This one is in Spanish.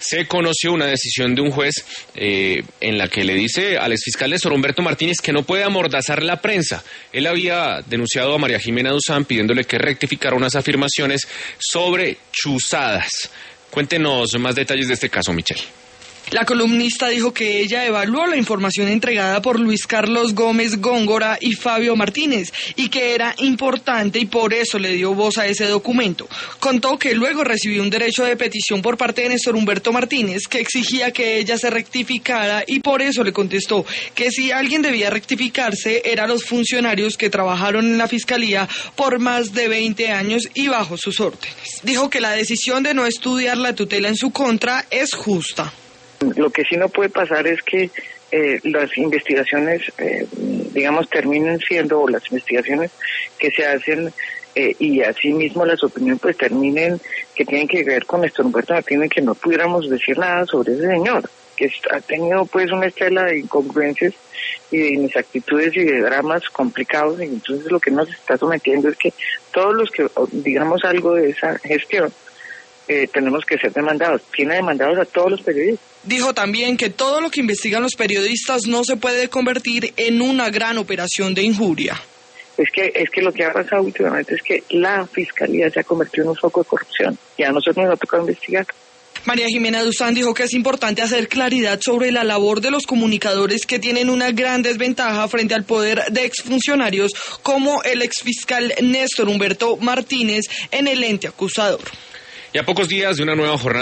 se conoció una decisión de un juez en la que le dice al exfiscal Néstor Humberto Martínez que no puede amordazar la prensa. Él había denunciado a María Jimena Duzán pidiéndole que rectificara unas afirmaciones sobre chuzadas. Cuéntenos más detalles de este caso, Michelle. La columnista dijo que ella evaluó la información entregada por Luis Carlos Gómez Góngora y Fabio Martínez y que era importante y por eso le dio voz a ese documento. Contó que luego recibió un derecho de petición por parte de Néstor Humberto Martínez que exigía que ella se rectificara y por eso le contestó que si alguien debía rectificarse eran los funcionarios que trabajaron en la Fiscalía por más de 20 años y bajo sus órdenes. Dijo que la decisión de no estudiar la tutela en su contra es justa. Lo que sí no puede pasar es que las investigaciones, terminen siendo, o las investigaciones que se hacen y asimismo las opiniones pues terminen que tienen que ver con Néstor Humberto Martínez, que no pudiéramos decir nada sobre ese señor, que ha tenido pues una estela de incongruencias y de inexactitudes y de dramas complicados, y entonces lo que nos está sometiendo es que todos los que digamos algo de esa gestión tenemos que ser demandados. Tiene demandados a todos los periodistas. Dijo también que todo lo que investigan los periodistas no se puede convertir en una gran operación de injuria. Es que lo que ha pasado últimamente es que la Fiscalía se ha convertido en un foco de corrupción y a nosotros nos ha tocado investigar. María Jimena Duzán dijo que es importante hacer claridad sobre la labor de los comunicadores que tienen una gran desventaja frente al poder de exfuncionarios como el exfiscal Néstor Humberto Martínez en el ente acusador. Y a pocos días de una nueva jornada